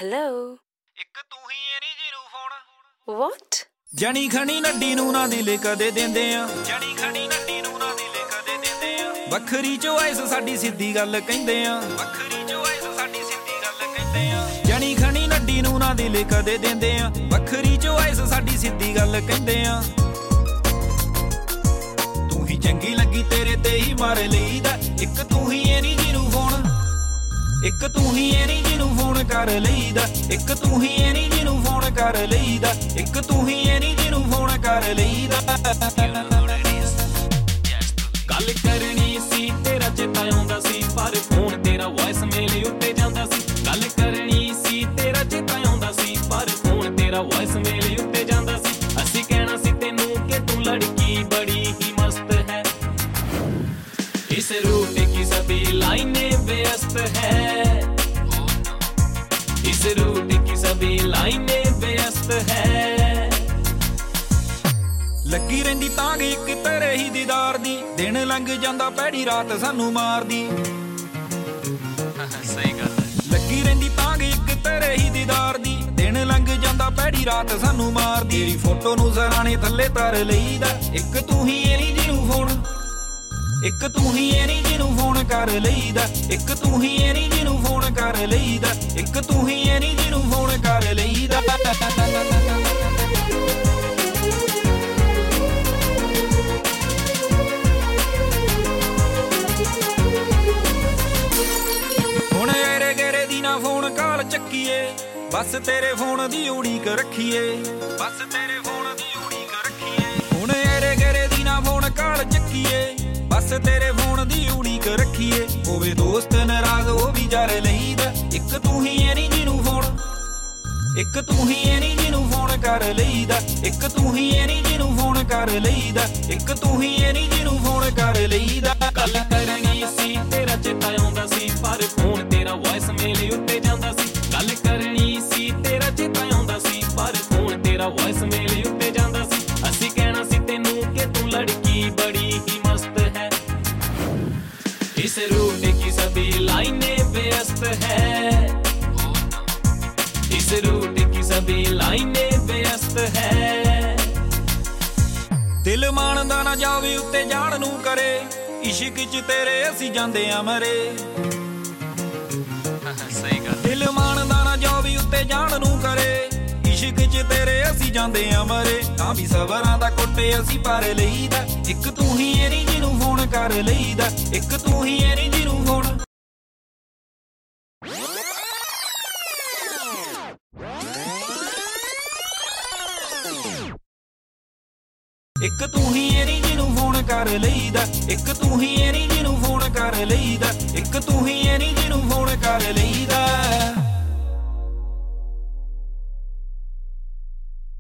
Hello? ਇੱਕ ਤੂੰ ਹੀ ਐ ਨੀ ਜਿਹਨੂੰ ਫੋਨ What? ਜਣੀ ਖਣੀ ਨੱਡੀ ਨੂੰ ਨਾ ਦਿਲ ਕਦੇ ਦਿੰਦੇ ਆ ਜਣੀ ਖਣੀ ਨੱਡੀ ਨੂੰ ਨਾ ਦਿਲ ਕਦੇ ਦਿੰਦੇ ਆ ਵੱਖਰੀ ਚੋਇਸ ਸਾਡੀ ਸਿੱਧੀ ਗੱਲ ਕਹਿੰਦੇ ਆ ਵੱਖਰੀ ਚੋਇਸ ਸਾਡੀ ਸਿੱਧੀ ਗੱਲ ਕਹਿੰਦੇ ਆ ਜਣੀ ਖਣੀ ਨੱਡੀ ਨੂੰ ਨਾ ਦਿਲ ਕਦੇ ਦਿੰਦੇ ਆ ਵੱਖਰੀ ਚੋਇਸ ਸਾਡੀ ਸਿੱਧੀ ਗੱਲ ਕਹਿੰਦੇ ਆ ਤੂੰ ਹੀ ਚੰਗੀ ਲੱਗੀ ਤੇਰੇ ਤੇ ਹੀ ਮਾਰ ਲਈਦਾ ਇੱਕ ਤੂੰ ਹੀ ਐ ਨੀ ਜਿਹਨੂੰ ਫੋਨ ਇੱਕ ਤੂੰ ਹੀ ਐ ਨੀ ਜਿਹਨੂੰ ਫੋਨ ਕਰ ਲਈਦਾ ਇੱਕ ਤੂੰ ਹੀ ਐ ਨੀ ਜਿਹਨੂੰ ਫੋਨ ਕਰ ਲਈਦਾ ਇੱਕ ਤੂੰ ਹੀ ਐ ਨੀ ਜਿਹਨੂੰ ਫੋਨ ਕਰ ਲਈਦਾ ਗੱਲ ਕਰਨੀ ਸੀ ਤੇਰਾ ਚੇਤਾ ਆਉਂਦਾ ਸੀ ਪਰ ਫੋਨ ਤੇਰਾ ਵੌਇਸ ਮੇਲ ਉੱਤੇ ਜਾਂਦਾ ਸੀ ਗੱਲ ਕਰਨੀ ਸੀ ਤੇਰਾ ਚੇਤਾ ਆਉਂਦਾ ਸੀ ਪਰ ਫੋਨ ਤੇਰਾ ਵੌਇਸ ਮੇਲ ਉੱਤੇ ਜਾਂਦਾ ਸੀ ਅਸੀਂ ਕਹਿਣਾ ਸੀ ਤੈਨੂੰ ਕਿ ਤੂੰ ਲੜਕੀ ਬੜੀ ਹੀ ਮਸਤ ਹੈ इस रूट की सभी लाइनें व्यस्त है इस रूट की सभी लाइनें व्यस्त है ਲੱਗੀ ਰਹਿੰਦੀ ਤਾਂਗ ਇੱਕ ਤੇਰੇ ਹੀ ਦੀਦਾਰ ਦੀ ਦਿਨ ਲੰਘ ਜਾਂਦਾ ਪੈੜੀ ਰਾਤ ਸਾਨੂੰ ਮਾਰਦੀ ਸਹੀ ਗੱਲ ਲੱਗੀ ਰਹਿੰਦੀ ਤਾਂਗ ਇੱਕ ਤੇਰੇ ਹੀ ਦੀਦਾਰ ਦੀ ਦਿਨ ਲੰਘ ਜਾਂਦਾ ਪੈੜੀ ਰਾਤ ਸਾਨੂੰ ਮਾਰਦੀ ਤੇਰੀ ਫੋਟੋ ਨੂੰ ਜ਼ਰਾਣੇ ਥੱਲੇ ਧਰ ਲਈਦਾ ਇੱਕ ਤੂੰ ਹੀ ਐ ਨੀ ਜਿਹਨੂੰ ਫੋਨ ਇੱਕ ਤੂੰ ਹੀ ਐ ਨੀ ਜਿਹਨੂੰ ਫੋਨ ਕਰ ਲਈਦਾ ਇੱਕ ਤੂੰ ਹੀ ਐ ਨੀ ਜਿਹਨੂੰ ਫੋਨ ਕਰ ਲਈਦਾ ਇੱਕ ਤੂੰ ਹੀ ਐ ਨੀ ਜਿਹਨੂੰ ਫੋਨ ਕਰ ਲਈਦਾ ਹੁਣ ਐਰੇ ਗੇਰੇ ਦੀ ਨਾ ਫੋਨ ਕਾਲ ਚੱਕੀਏ ਬਸ ਤੇਰੇ ਫੋਨ ਦੀ ਉਡੀਕ ਰੱਖੀਏ ਬਸ ਤੇਰੇ ਫੋਨ ਦੀ ਉਡੀਕ ਰੱਖੀਏ ਹੁਣ ਐਰੇ ਗੇਰੇ ਦੀ ਨਾ ਫੋਨ ਕਾਲ ਚੱਕੀਏ ਬਸ ਤੇਰੇ ਫੋਨ ਦੀ ਉਡੀਕ ਰੱਖੀਏ ਹੋਵੇ ਦੋਸਤ ਨਾਰਾਜ਼ ਉਹ ਵੀ ਜਰ ਲਈਦਾ ਇੱਕ ਤੂੰ ਹੀ ਐ ਨੀ ਜਿਹਨੂੰ ਫੋਨ ਇੱਕ ਤੂੰ ਹੀ ਐ ਨੀ ਜਿਹਨੂੰ ਫੋਨ ਕਰ ਲਈਦਾ ਇੱਕ ਤੂੰ ਹੀ ਐ ਨੀ ਜਿਹਨੂੰ ਫੋਨ ਕਰ ਲਈਦਾ ਇੱਕ ਤੂੰ ਹੀ ਐ ਨੀ ਜਿਹਨੂੰ ਫੋਨ ਕਰ ਲਈਦਾ ਗੱਲ ਕਰਨੀ ਸੀ ਤੇਰਾ ਚੇਤਾ ਆਉਂਦਾ ਸੀ ਪਰ ਫੋਨ ਤੇਰਾ ਵੌਇਸ ਮੇਲ ਉੱਤੇ ਜਾਂਦਾ ਸੀ ਗੱਲ ਕਰਨੀ ਸੀ ਤੇਰਾ ਚੇਤਾ ਆਉਂਦਾ ਸੀ ਪਰ ਫੋਨ ਤੇਰਾ ਵੌਇਸ ਮੇਲ ਉੱਤੇ ਜਾਂਦਾ ਸੀ ਅਸੀਂ ਕਹਿਣਾ ਸੀ ਤੈਨੂੰ ਕਿ ਤੂੰ ਲੜਕੀ ਬੜੀ ਹੀ ਮਸਤ ਹੈ इस रूट की सभी लाइनें व्यस्त है इस रूट की सभी लाइनें व्यस्त है दिल मानदा ना जावे उत्ते जान नू करे इश्क च तेरे असी जांदे आ मरे सही गल दिल मानदा ना जावे उत्ते जान नू करे इश्क च तेरे असी जांदे आ मरे तां भी सबरां दा कोटे असी पर लईदा एक तू ही ऐ नी जिन्नू फोन कर लईदा एक तू ही ऐ नी जिन्नू फोन एक तू ही ऐ नी जिन्नू फोन कर लईदा एक तू ही ऐ नी जिन्नू फोन कर लईदा एक तू ही ऐ नी जिन्नू फोन कर लईदा